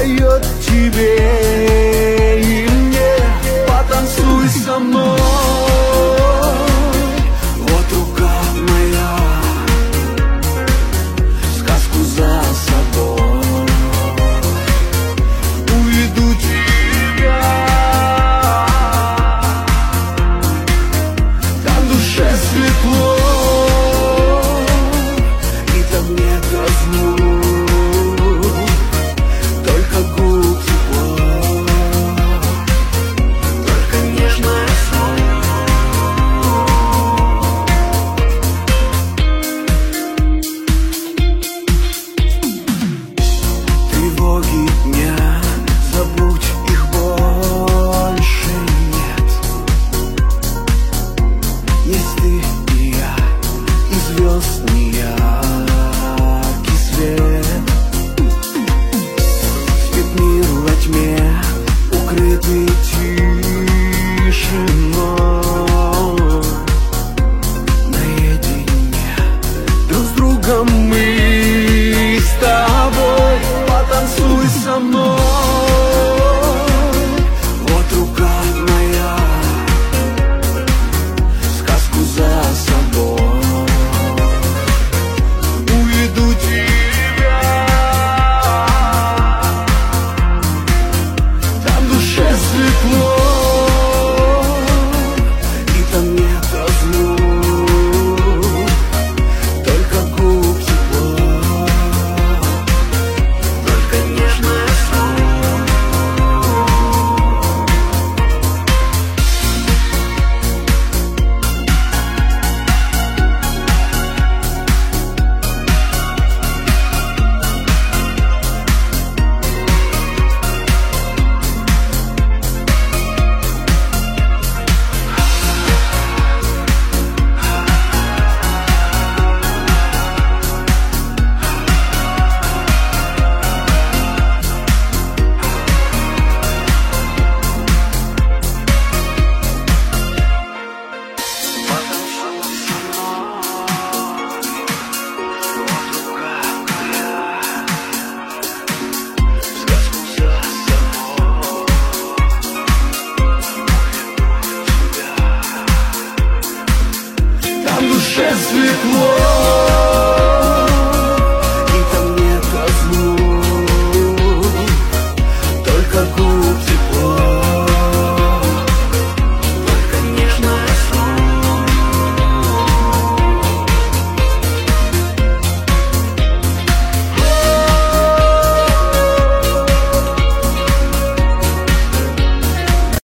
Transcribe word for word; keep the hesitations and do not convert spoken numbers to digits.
дает тебе и мне. Потанцуй со мной, вот рука моя, сказку за собой уведу тебя. Там душе светло, и там нет разлук, только губ тепло, только нежное слово. Тревоги дня, забудь, их больше нет. Есть ты и я, и звезд неяркий свет. Спит мир во тьме, укрытый тишиной. Наедине друг с другом мы с тобой. Потанцуй со мной,